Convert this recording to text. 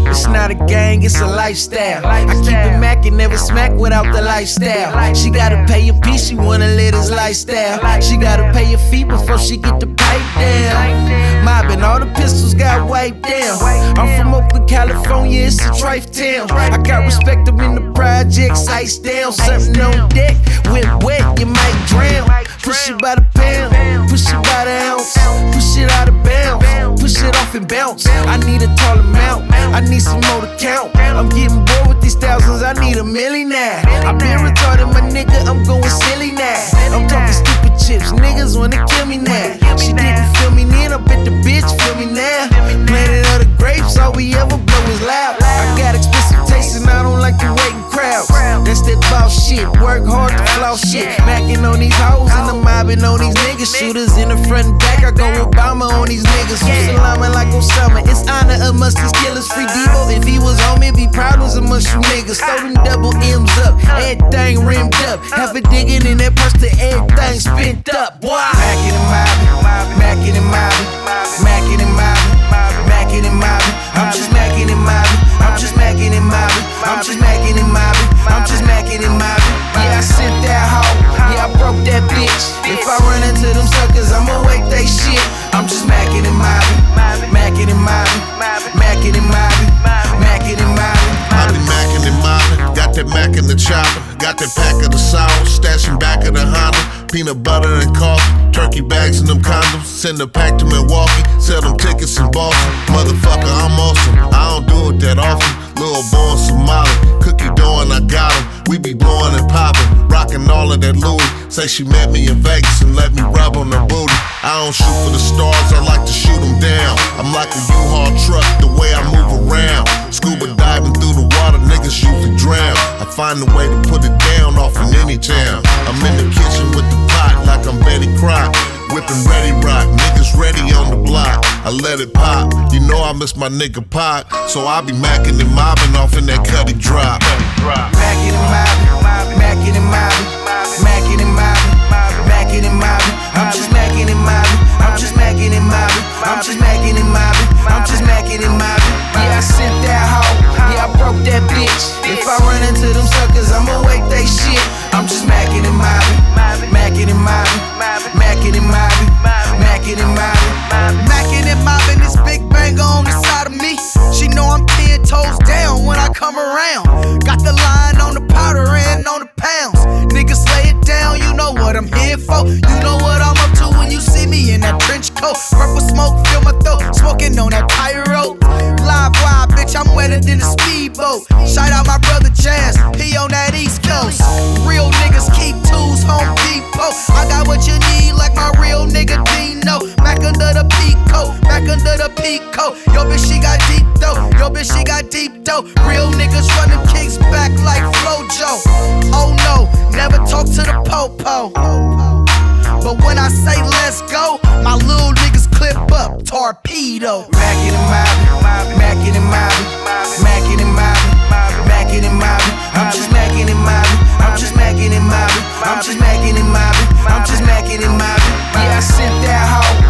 It's not a gang, it's a lifestyle. I keep it mackin', never smack without the lifestyle. She gotta pay a piece, she wanna live this lifestyle. She gotta pay a fee before she get the pipe down. Mobbing, all the pistols got wiped down. I'm from Oakland, California, it's a trife town. I got respect, I'm in the projects, ice down. Something on deck, when wet, you might drown. Push it by the pound, push it by the ounce. Push it out of bounds, push it off and bounce. I need a tall amount, I need some more to count. I'm getting bored with these thousands, I need a million now. I've been retarded, my nigga, I'm going silly now. I'm talking stupid chips, niggas wanna kill me now. She didn't feel me then, I bet the bitch feel me now. Planet of the grapes, all we ever blow is loud. I got expensive taste and I don't like the waiting crowds. That's that boss shit, work hard to floss shit. Macking on these hoes and I'm mobbing on these niggas. Shooters in the front and back, I go Obama on these niggas. Salama like Osama, it's honor amongst these killers. Free Devo, if he was on me, be proud was amongst you niggas. Throw them double M's up, everything rimmed up. Half a digging in that purse to everything spent up. Boy, macking and mobbing, macking and mobbing, macking and mobbing, macking and mobbing. I'm just macking and mobbing, I'm just macking and mobbing, I'm just macking and mobbing, I'm just macking and mobbing. Yeah, I sent that hoe, yeah, I broke that bitch. If I run into them suckers, I'ma wake they shit. I'm just macking and mobbing, macking and mobbing, macking and mobbing, macking and mobbing. I be macking and mobbing, got that Mac in the chopper, got that pack of the sour, stashing back of the Honda. Peanut butter and coffee, turkey bags and them condoms. Send a pack to Milwaukee, sell them tickets in Boston. Motherfucker, I'm awesome, I don't do it that often. Little boy in Somali, cookie dough and I got him. We be blowing and popping, rocking all of that Louis. Say she met me in Vegas and let me rub on her booty. I don't shoot for the stars, I like to shoot them down. I'm like a U-Haul truck, the way I move around. Scuba diving through the water, niggas usually drown. I find a way to put it down off in any town. I'm in the kitchen with the pot like I'm Betty Crock. Whipping ready rock, niggas ready on the block. I let it pop, you know I miss my nigga Pac. So I be macking and mobbing off in that cutty drop. Macking and mobbing, macking and mobbing, macking and mobbing, macking and mobbing. I'm just macking and mobbing, I'm just macking and mobbing, I'm just macking and mobbing, I'm just macking and mobbing. Yeah, I sent that hoe, yeah, I broke that bitch. If I run into them suckers, I'ma wake they shit. I'm just macking and mobbing, macking and mobbing, macking and mobbing, macking and mobbing, macking and mobbing. This big banger on the side of me. She know I'm 10 toes down when I come around. Got the line on the powder and on the pounds. Niggas lay it down, you know what I'm here for. You know what I'm up to when you see me in that trench coat. Purple smoke fill my throat, smoking on that pyro. Live wire, bitch, I'm wetter than a speedboat. Shout out my brother Jazz, he on that East Coast. Real niggas keep tools, Home Depot. I got what you need like my real nigga Dino. Back under the peacoat, back under the peacoat. Yo bitch, she got deep though, yo bitch, she got deep though. Real niggas run them kicks back like Flojo. Oh no, never talk to the po-po. But when I say let's go, my little niggas clip up, torpedo. Macking and mobbing, macking and mobbing, macking and mobbing, macking and mobbing. I'm just macking and mobbing, I'm just macking and mobbing, I'm just macking and mobbing, I'm just macking and mobbing. Yeah, I sent that hoe.